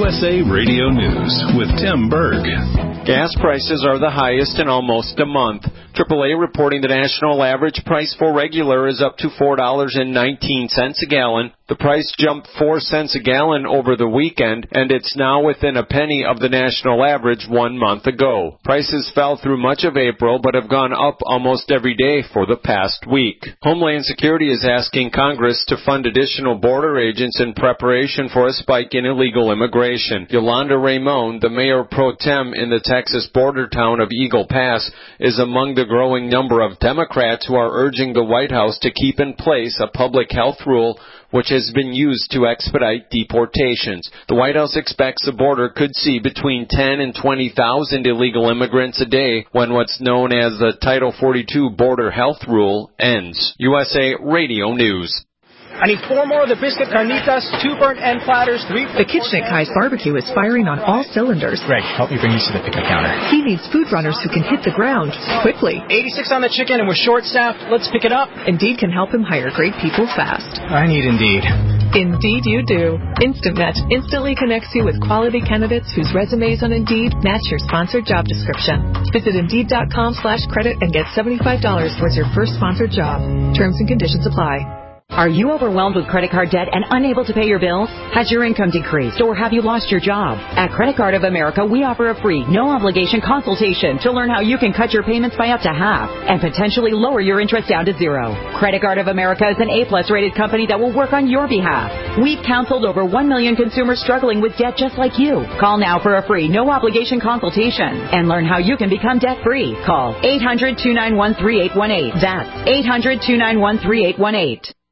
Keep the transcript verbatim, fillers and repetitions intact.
S A Radio News with Tim Berg. Gas prices are the highest in almost a month. triple A reporting the national average price for regular is up to four dollars and nineteen cents a gallon. The price jumped four cents a gallon over the weekend, and it's now within a penny of the national average one month ago. Prices fell through much of April, but have gone up almost every day for the past week. Homeland Security is asking Congress to fund additional border agents in preparation for a spike in illegal immigration. Yolanda Ramon, the mayor pro tem in the Texas border town of Eagle Pass, is among the growing number of Democrats who are urging the White House to keep in place a public health rule which has been used to expedite deportations. The White House expects the border could see between ten and twenty thousand illegal immigrants a day when what's known as the Title forty-two border health rule ends. U S A Radio News. I need four more of the biscuit carnitas, two burnt end platters, three... The kitchen at Kai's Barbecue is firing on all cylinders. Greg, help me bring these to the pickup counter. He needs food runners who can hit the ground quickly. eighty-six on the chicken and we're short-staffed. Let's pick it up. Indeed can help him hire great people fast. I need Indeed. Indeed you do. Instant Match instantly connects you with quality candidates whose resumes on Indeed match your sponsored job description. Visit Indeed.com slash credit and get seventy-five dollars towards your first sponsored job. Terms and conditions apply. Are you overwhelmed with credit card debt and unable to pay your bills? Has your income decreased or have you lost your job? At Credit Card of America, we offer a free, no-obligation consultation to learn how you can cut your payments by up to half and potentially lower your interest down to zero. Credit Card of America is an A-plus rated company that will work on your behalf. We've counseled over one million consumers struggling with debt just like you. Call now for a free, no-obligation consultation and learn how you can become debt-free. Call eight hundred, two nine one, three eight one eight. That's eight hundred, two nine one, three eight one eight.